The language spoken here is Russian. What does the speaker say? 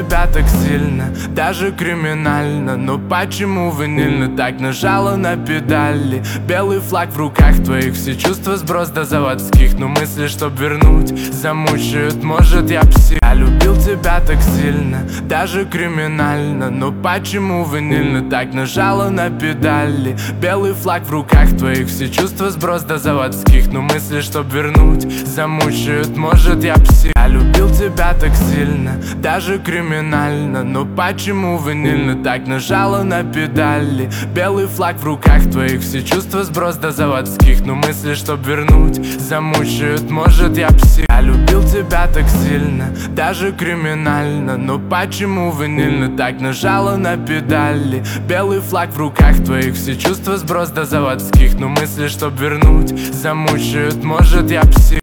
тебя так сильно, даже криминально. Но почему ванильно так нажала на педали? Белый флаг в руках твоих, все чувства сброс до заводских. Но мысли, чтоб вернуть, замучают, может я псих. Я любил тебя так сильно, даже криминально. Но почему ванильно так нажала на педали? Белый флаг в руках твоих, все чувства сброс до заводских. Но мысли, чтоб вернуть, замучают, может я псих. Я любил тебя так сильно, даже криминально. Но почему ванильно так нажала на педали? Белый флаг в руках твоих, все чувства сброс до заводских. Но мысли, чтоб вернуть, замучают, может я псих. Я любил тебя так сильно, даже криминально. Но почему ванильно так нажала на педали? Белый флаг в руках твоих, все чувства сброс до заводских. Но мысли, чтоб вернуть, замучают, может я псих.